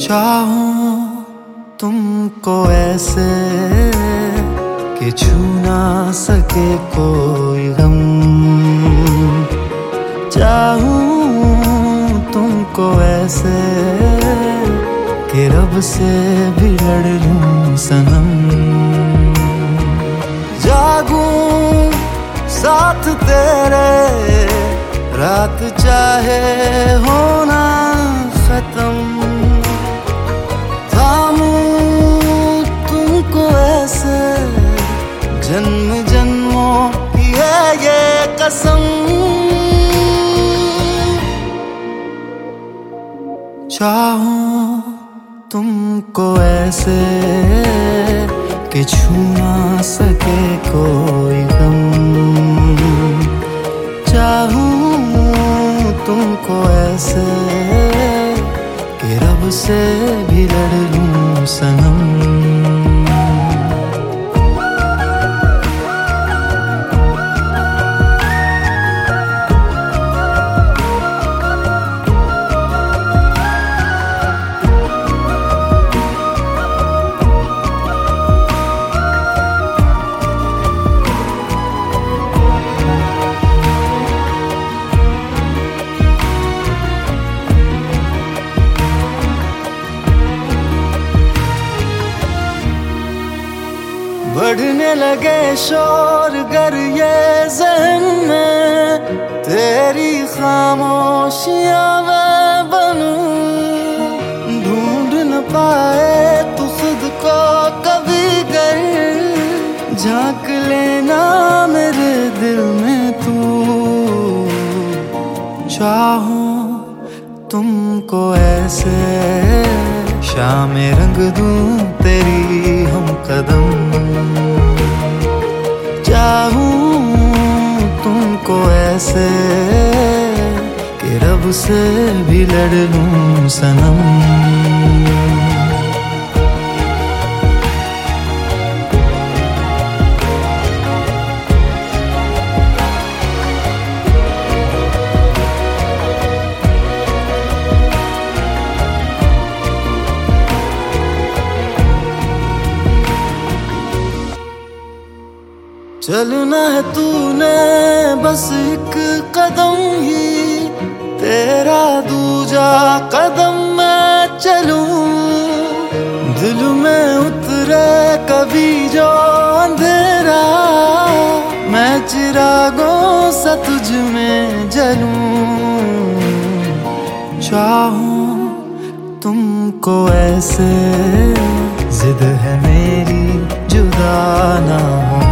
चाहूं तुमको ऐसे कि छू ना सके कोई गम। चाहूं तुमको ऐसे कि रब से भी लड़ लूं सनम। जागूं साथ तेरे रात चाहे होना खत्म। जन्म जन्मों की है ये कसम। चाहूं तुमको ऐसे कि छू ना सके कोई गम। चाहूं तुमको ऐसे कि रब से भी लड़ लूं सनम। बढ़ने लगे शोर गर ये ज़हन में, तेरी खामोशियां मैं बनूं। ढूंढ न पाए तू खुद को कभी गर, झांक लेना मेरे दिल में तू। चाहूं तुमको ऐसे शामें रंग दूं तेरी हम कदम। चाहूं तुमको ऐसे कि रब से भी लड़ लूं सनम। चलना है तूने बस एक कदम ही, तेरा दूजा कदम मैं चलूं। दिल में उतरे कभी जो अंधेरा, मैं चिरागों सा तुझ में जलूं। चाहूं तुमको ऐसे, जिद है मेरी जुदा ना हो।